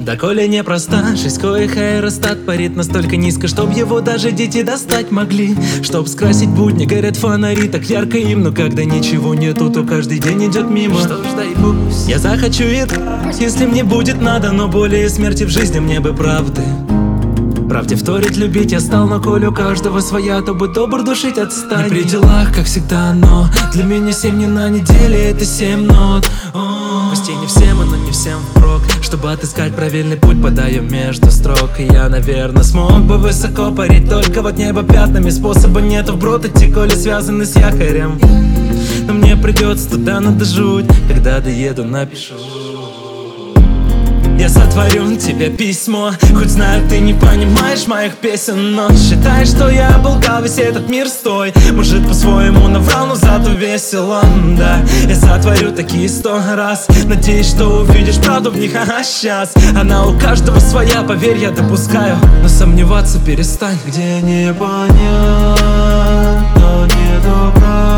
Доколе непроста, жизнь коих аэростат парит настолько низко, чтоб его даже дети достать могли. Чтоб скрасить будни, горят фонари так ярко им, но когда ничего нету, то каждый день идет мимо. Что ж, дай пусть я захочу и если мне будет надо, но более смерти в жизни мне бы правды. Правде вторить любить я стал, но коль у каждого своя, то будь добр душить отстань. Не при делах, как всегда, но для меня 7 дней на неделе — это 7 нот. Пусть и не всем, но не всем впрок. Чтобы отыскать правильный путь, подаю между строк. И я, наверное, смог бы высоко парить, только вот небо пятнами. Способа нету вброд идти, коли связаны с якорем. Но мне придется туда надо жуть, когда доеду, напишу. Я сотворю тебе письмо, хоть знаю, ты не понимаешь моих песен, но считай, что я оболгал весь этот мир с той. Может, по-своему наврал, но зато весело, да. Я сотворю такие 100 раз, надеюсь, что увидишь правду в них, ага, сейчас. Она у каждого своя, поверь, я допускаю, но сомневаться перестань. Где не понятно, не добра.